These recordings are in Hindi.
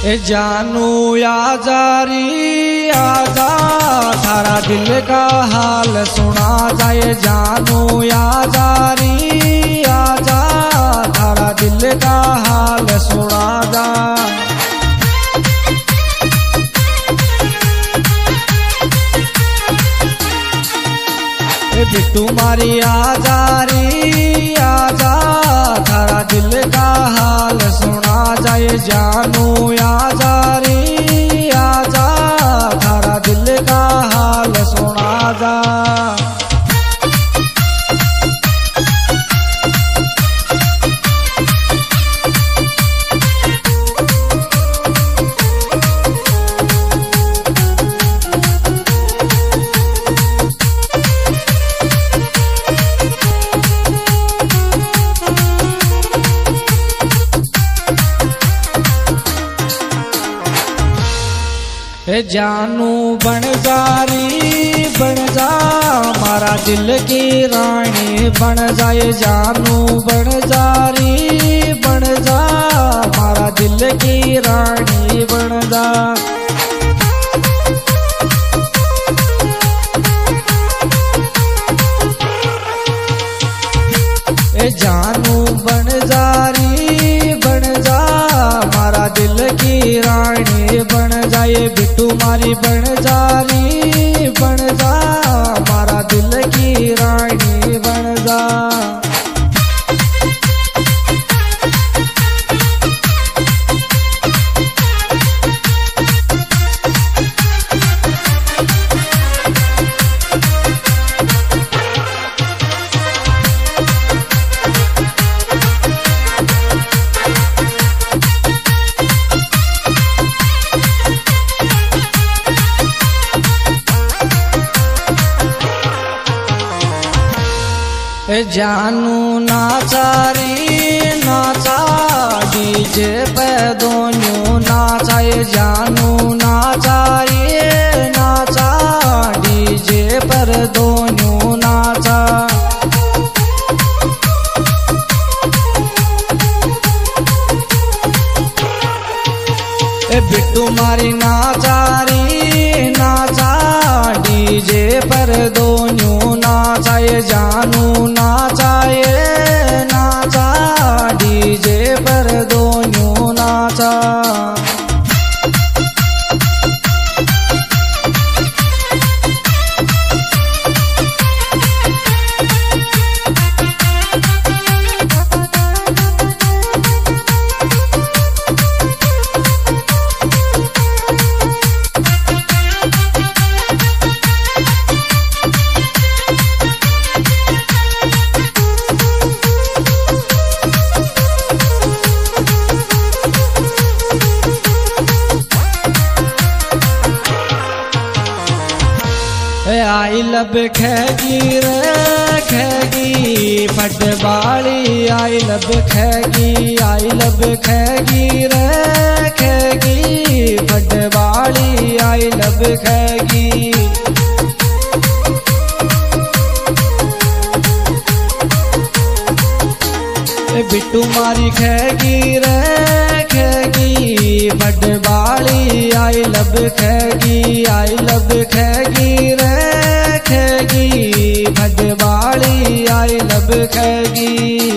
ए जानू आजारी आजा थारा दिल का हाल सुना जाए। जानू आजारी आजा थारा दिल का हाल सुना जा। बिट्टू मारी आजारी आजा थारा दिल का हाल सुना जाए। जानू आजारी आजा थारा दिल का हाल सुना जा। जानू बन जा मारा दिल की रानी बन जाए। जानू बन जा मारा दिल की रानी बन जा। जानू बन जा मारा दिल की रानी बन जाए। बिट्टू मारी बन जा मारा दिल की रानी बन जा। जानू नाचा डीजे पे दोनों नाचाए। जानू नाचा डीजे पर दोनों नाचा। बिट्टू मारी नाचा डीजे पर दोनों नाचाए। जानू नाचा डीजे पर दोनों नाचा। आई लब खेगी फटवाली। आई लब खेगी फटवाली। आई लब खेगी बिट्टू मारी खेगी फटवाली। आई लब खेगी फटवाली। आई लब खेगी।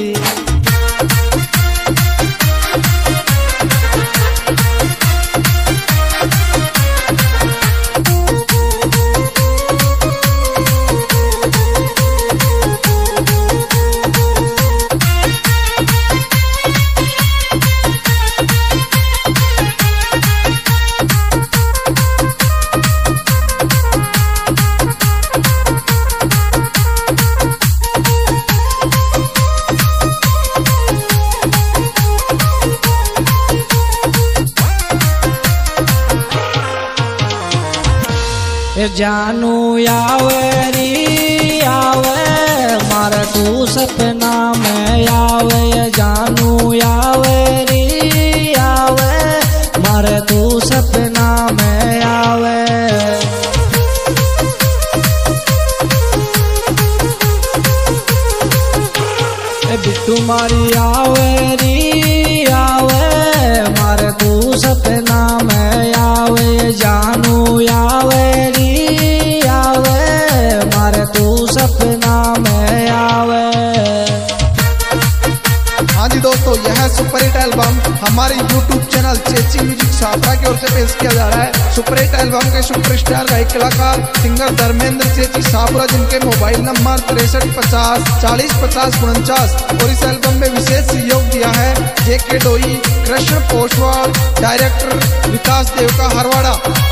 जानू आवे मारा तू सपना में आवे। जानू आवे मारा तू सपना में आवे। बिट्टू मारी आवे मारा तू सपना दोस्तों, यह सुपर हिट एल्बम हमारे YouTube चैनल चेची म्यूजिक छात्रा की ओर से पेश किया जा रहा है। सुपर हिट एल्बम के सुपरस्टार गायक कलाकार सिंगर धर्मेंद्र चेची छात्रा, जिनके मोबाइल नंबर 6350 40 50 49, और इस एल्बम में विशेष सहयोग दिया है JK डोई, कृष्ण पोषवाल, डायरेक्टर विकास देव का हरवाड़ा।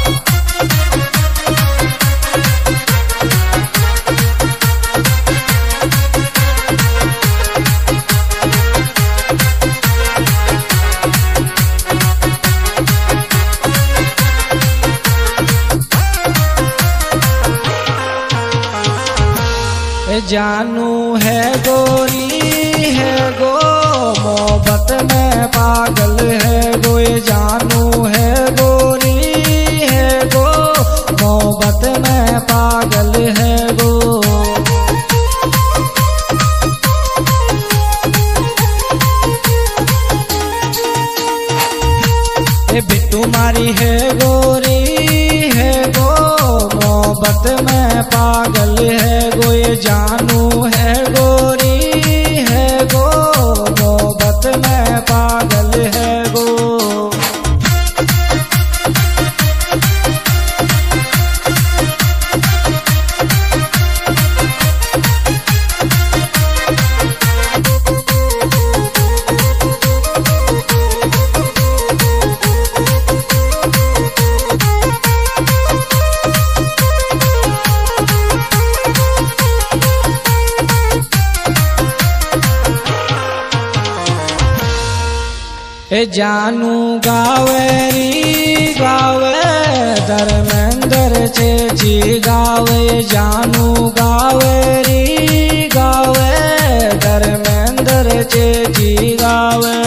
जानू है गोरी है गो, मोहब्बत में पागल है गो। ये जानू है गोरी है गो, मोहब्बत में पागल है गो। ये बिट्टू मारी है गोरी है गो, मोहब्बत में पागल है गो। ये जानू है गोरी है गो, मोहब्बत में पागल है गो। जानू गावेरी गावे, धर्मेंद्र चेची गावे। जानू गावेरी गावे, धर्मेंद्र चेची गावे।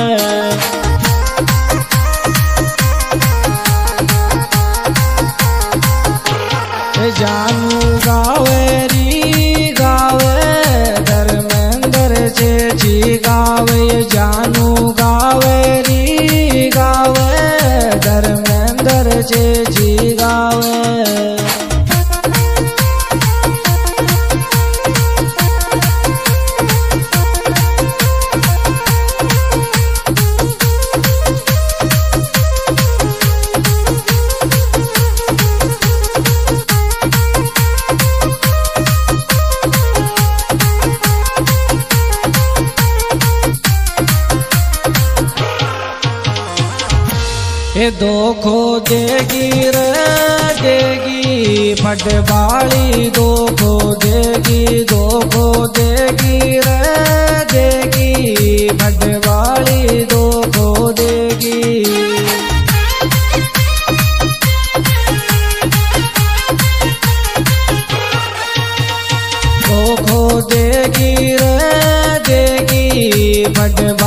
जानू गावेरी गावे, धर्मेंद्र चेची गावे। जानू गावेरी गावे, धर्मेंद्र चेची गावे। ये दोखो देगी रे देगी, फटवाली दोखो देगी। दोखो देगी रे देगी, फटवाली दोखो देगी। दोखो देगी रे देगी, फट